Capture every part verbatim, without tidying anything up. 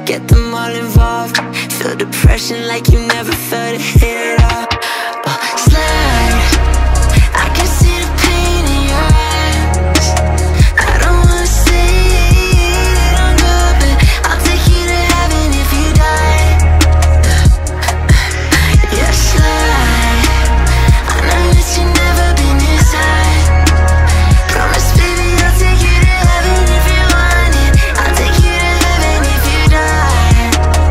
get them all involved. Feel depression like you never felt it hit up. uh, Slide, I can see the pain in your eyes. I don't wanna say that I'm good, but I'll take you to heaven if you die. Yeah, slide, I know that you've never been this high. Promise, baby, I'll take you to heaven if you want it. I'll take you to heaven if you die.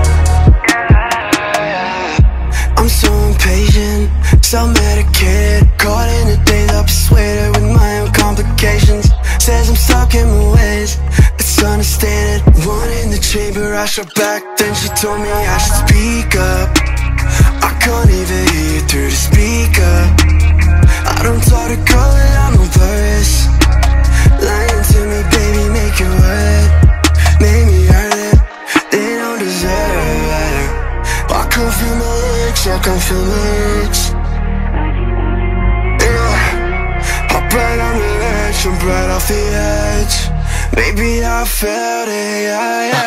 I'm so impatient, self-medicated, caught in the days, I'm persuaded with my own complications. Says I'm stuck in my ways, let's understand it. One in the chamber, I shot back, then she told me I should speak up. I can't even hear you through the speaker. I don't talk to girl without no purpose. Lying to me, baby, make it worth it. Make me hurt it, they don't deserve it. I can feel my legs, I can feel my legs. Yeah, I'm right on the edge, I'm right off the edge. Maybe I felt it, yeah, yeah.